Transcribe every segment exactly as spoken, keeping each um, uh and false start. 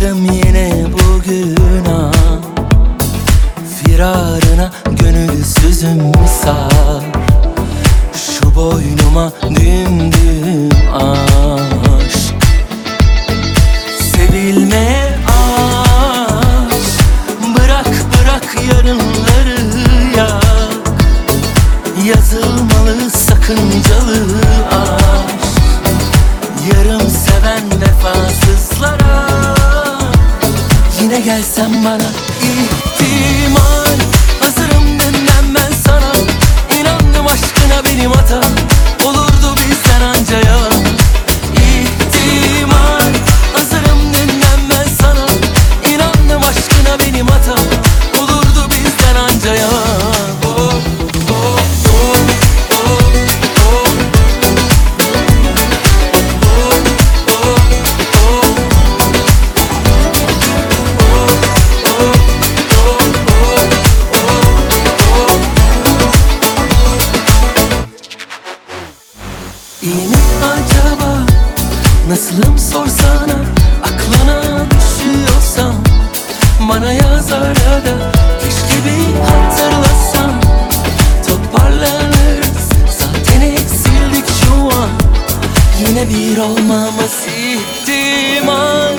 Düştüm yine bugün ah, firarına gönülsüzüm misal. Şu boynuma düm düm aşk. Sevilme aşk, bırak bırak yarınları yak. Yazılmalı sakıncalı aşk, yarım seven vefasızlara. Yine gelsen bana ihtimal, hazırım demem ben sana. İnandım aşkına benim hatam, olurdu bizden anca yalan. İhtimal, hazırım demem ben sana. İnandım aşkına benim hatam, olurdu bizden anca yalan. Oh, oh, oh, oh, oh. İyi mi acaba, nasılım sorsana. Aklına düşüyorsam bana yaz arada. Keşke bir hatırlasam, toparlanırız. Zaten eksildik şu an, yine bir olmamız ihtimal.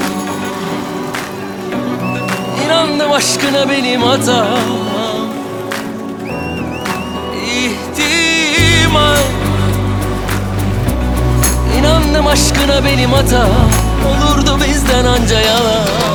İnandım aşkına benim hatam, ihtimal. İnandım aşkına benim hatam, olurdu bizden anca yalan.